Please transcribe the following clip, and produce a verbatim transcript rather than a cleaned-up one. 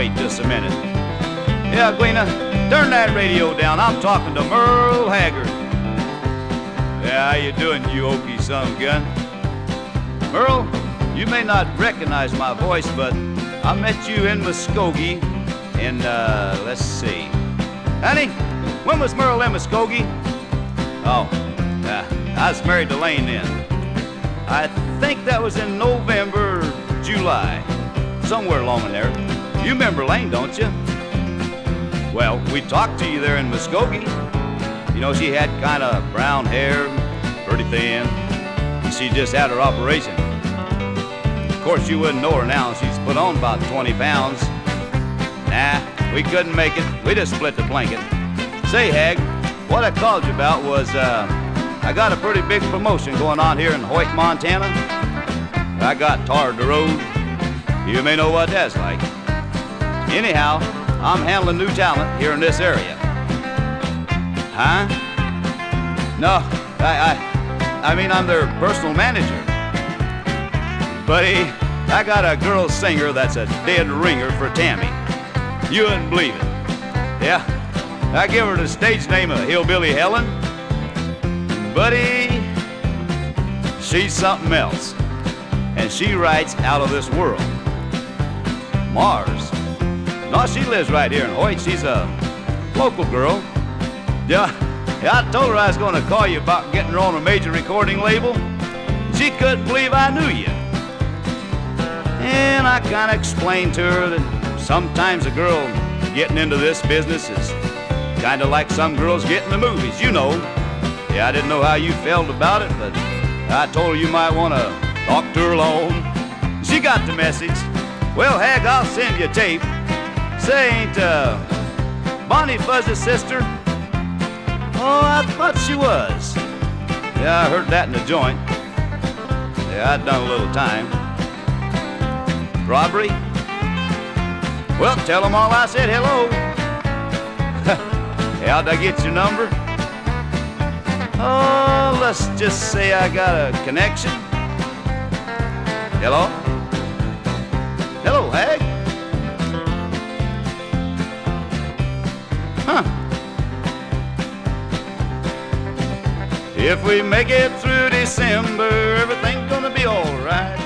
wait just a minute. Yeah, Gleena, turn that radio down. I'm talking to Merle Haggard. Yeah, how you doing, you Okie son of a gun? Merle, you may not recognize my voice, but I met you in Muskogee in, uh, let's see. Honey, when was Merle in Muskogee? Oh, uh, I was married to Lane then. I think that was in November, July, somewhere along in there. You remember Lane, don't you? Well, we talked to you there in Muskogee. You know, she had kind of brown hair, pretty thin. She just had her operation. Of course, you wouldn't know her now. She's put on about twenty pounds. Nah, we couldn't make it. We just split the blanket. Say, Hag, what I called you about was, uh, I got a pretty big promotion going on here in Hoyt, Montana. I got tarred the road. You may know what that's like. Anyhow, I'm handling new talent here in this area. Huh? No, I, I, I mean, I'm their personal manager. Buddy, I got a girl singer that's a dead ringer for Tammy. You wouldn't believe it. Yeah, I give her the stage name of Hillbilly Helen. Buddy, she's something else. And she writes out of this world. Mars. No, she lives right here in Hoyt. She's a local girl. Yeah, yeah, I told her I was going to call you about getting her on a major recording label. She couldn't believe I knew you. And I kind of explained to her that sometimes a girl getting into this business is kind of like some girls get in the movies, you know. Yeah, I didn't know how you felt about it, but I told her you might want to talk to her alone. She got the message. Well, Hag, I'll send you a tape. Say, ain't uh, Bonnie Fuzz's sister? Oh, I thought she was. Yeah, I heard that in the joint. Yeah, I'd done a little time. Robbery? Well, tell them all I said hello. How'd I get your number? Oh, let's just say I got a connection. Hello? Hello, Hag? Huh. If we make it through December, everything's gonna be all right.